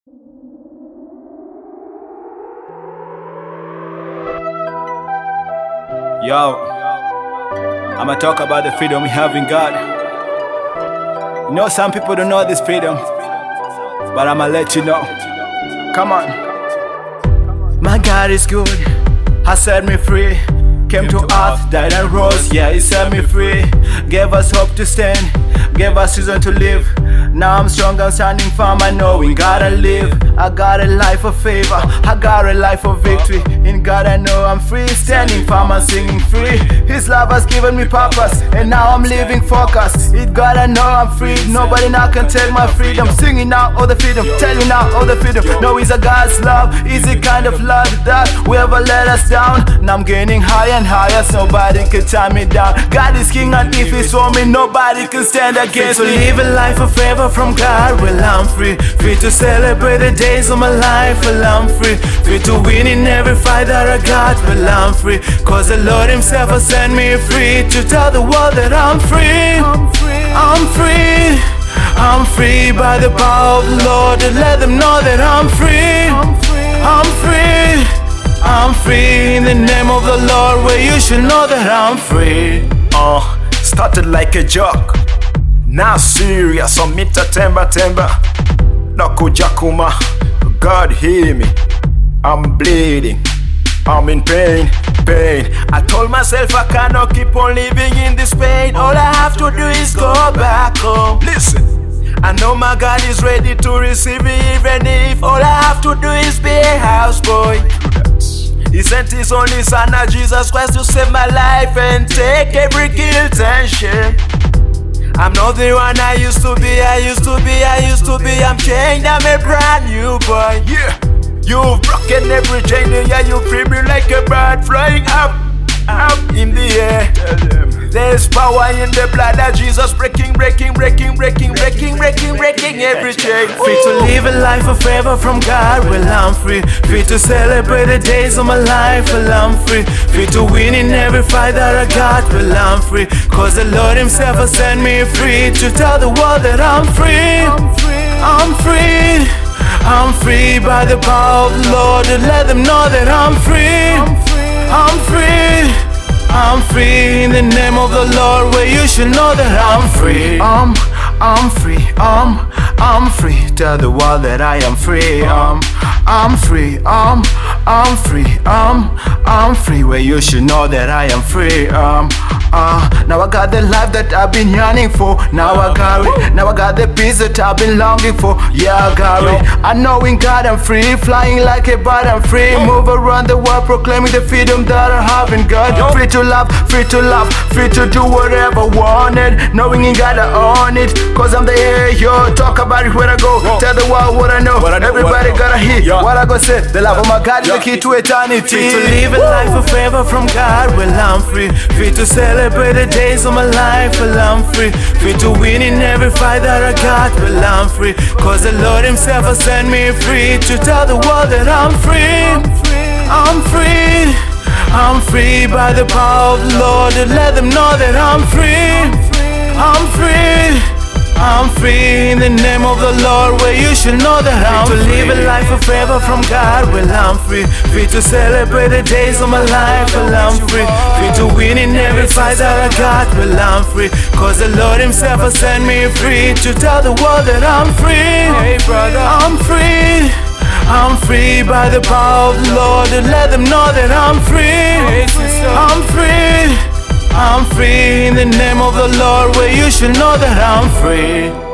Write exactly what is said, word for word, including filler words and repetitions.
Yo, I'ma talk about the freedom we have in God. You know, some people don't know this freedom, but I'ma let you know. Come on. My God is good, has set me free. Came to earth, died and rose, yeah, He set me free. Gave us hope to stand, gave us reason to live. Now I'm strong, I'm standing firm, I know in God I live. I got a life of favor, I got a life of victory. In God I know I'm free, standing firm and singing free. His love has given me purpose, and now I'm living focused. In God I know I'm free, nobody now can take my freedom. Singing now all the freedom, telling now all the freedom. No, it's a God's love, it's the kind of love that will ever let us down. Now I'm gaining higher and higher, so nobody can tie me down. God is king, and if He's for me, nobody can stand against me. Live a life of favor from God, well I'm free. Free to celebrate the days of my life, well I'm free. Free to win in every fight that I got, well I'm free. Cause the Lord Himself has set me free to tell the world that I'm free. I'm free, I'm free by the power of the Lord, to let them know that I'm free. I'm free, I'm free in the name of the Lord, where you should know that I'm free. Uh, started like a joke, now serious, on mita temba temba. Nakuja kuma, God hear me. I'm bleeding, I'm in pain, pain. I told myself I cannot keep on living in this pain. All I have to do is go back home. Listen, I know my God is ready to receive me, even if all I have to do is be a houseboy. He sent His only Son, Jesus Christ, to save my life and take every guilt and shame. I'm not the one I used to be, I used to be, I used to be. I'm changed, I'm a brand new boy. Yeah, you've broken every chain, yeah, you free me like a bird flying up, up in the air. There's power in the blood of Jesus, breaking, breaking, breaking, breaking, breaking, breaking, breaking every chain. Free to live a life of favor from God, well I'm free. Free to celebrate the days of my life, well I'm free. Free to win in every fight that I got, well I'm free. Cause the Lord Himself has set me free to tell the world that I'm free. I'm free, I'm free by the power of the Lord, to let them know that I'm free. I'm free, I'm free in the name of the Lord, where you should know that I'm free. I'm, I'm free, I'm, I'm free. Tell the world that I am free. Um, I'm free, I'm, I'm free, I'm, I'm free, where you should know that I am free. Um, uh, now I got the life that I've been yearning for. Now I got it, now I got the peace that I've been longing for. Yeah, I got it. I know in God I'm free, flying like a bird I'm free. Move around the world, proclaiming the freedom that I have in God. Free to love, free to love, free to do whatever wanted. Knowing in God I own it, cause I'm the air, yo. Talk about it when I go, tell the world what I know. Everybody gotta hear what I go say. The love of my God is the key to eternity. Free to live a life of favor from God, well I'm free. Free to celebrate the days of my life, well I'm free. Free to win in every fight that I got, well I'm free. Cause the Lord Himself has set me free to tell the world that I'm free. I'm free, I'm free by the power of the Lord, to let them know that I'm free. I'm free, I'm free in the name of the Lord, where you should know that I'm free. To live a life of favor from God, well I'm free. Free to celebrate the days of my life, well I'm free. Free to win in every fight that I got, well I'm free. Cause the Lord Himself has set me free to tell the world that I'm free. Hey brother, I'm free, I'm free by the power of the Lord, to let them know that I'm free. I'm free, I'm free in the name of the Lord, where you should know that I'm free.